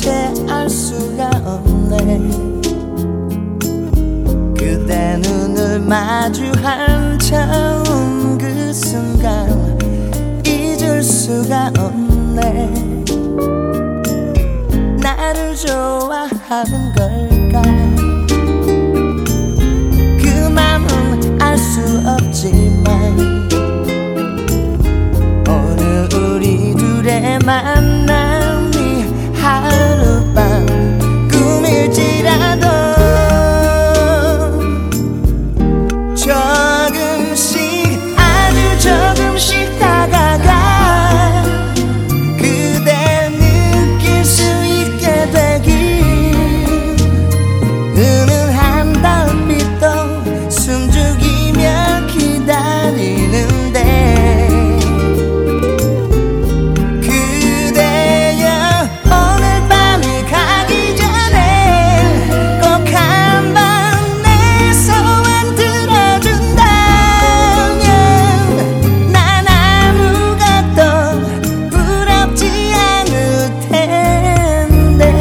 도대체 알 수가 없네. 그대 눈을 마주한 처음 그 순간 잊을 수가 없네. 나를 좋아하는 걸까? 그 맘은 알 수 없지만 오늘 우리 둘의 만남이 하룻밤 꿈일지라도 조금씩 아주 조금씩 다가가 그대 느낄 수 있게 되길. 은은한 달빛도 숨죽이며 기다리는데 그대여 오늘 밤이 가기 전에 꼭 한번 내 소원 들어준다면 난 아무것도 부럽지 않을 텐데.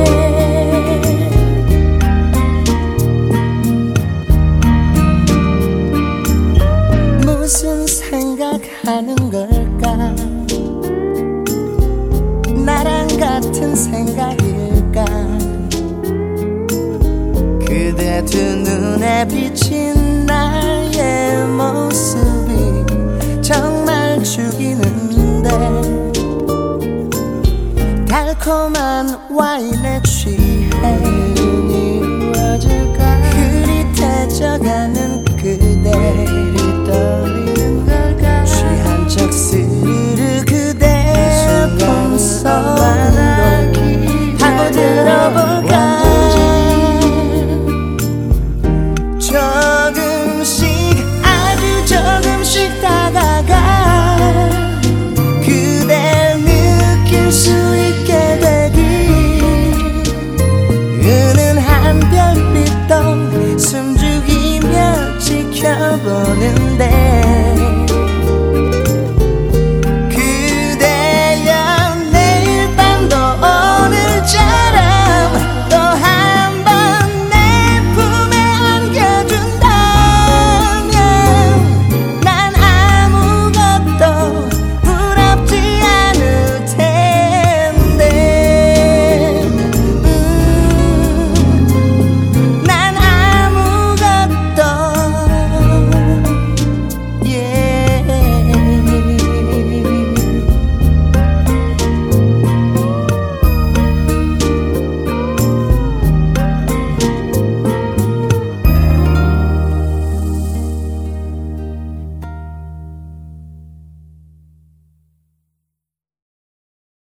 무슨 생각하는 걸까? 나랑 같은 생각일까? 그대 두 눈에 비친 나의 모습이 정말 죽이는데 달콤한 와인에 취해 눈이 어질까? 흐릿해져가는 그대를 떠나